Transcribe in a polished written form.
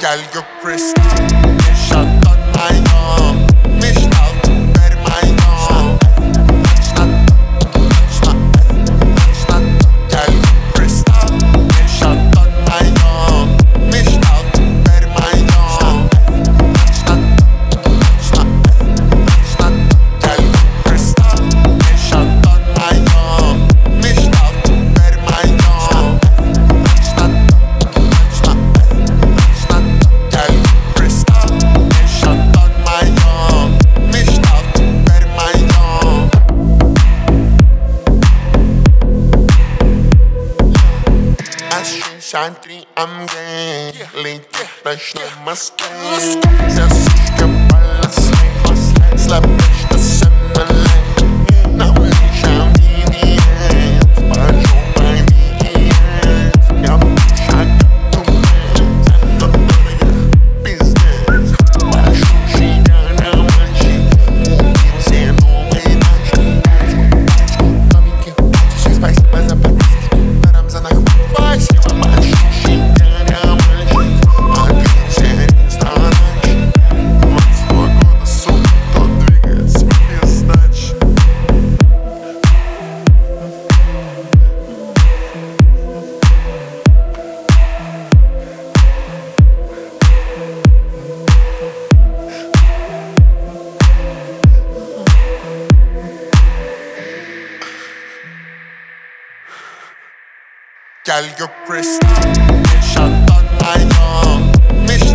Gel gök kristal, yaşatan ayağım. Nicht alt, vermeydam. Gel gök kristal, yaşatan ayağım. Nicht alt, vermeydam. Gel gök kristal, yaşatan ayağım. Nicht alt, vermeydam. Шантри амгей, летит прочно в Москве. Засушка полослей, слабишь до сэмэлэй. Нам лишь авдивиес, пожу повиес. Я шаг тумэн, зато дорого пиздец. Прошу себя на матче, убил все новые ночи. Новеньких, очень спасибо за подписку. Даром за нахуй. Спасибо большое, я мальчик, один серий страдач. 22 года, сука, кто двигается без сдачи. Gel gök kristal, yaşatan ayağım.